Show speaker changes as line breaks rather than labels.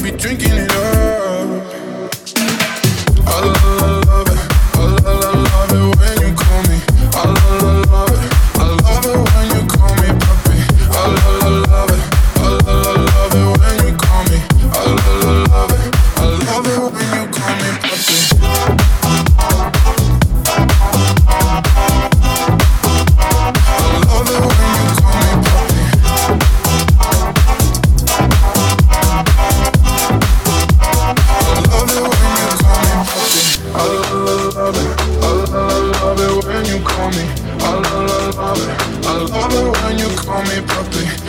be drinking it up. I love it, love it when you call me. I love it when you call me puppy. I love it, love it when you call me. I love it when you call me puppy. I love it when you call me puppy.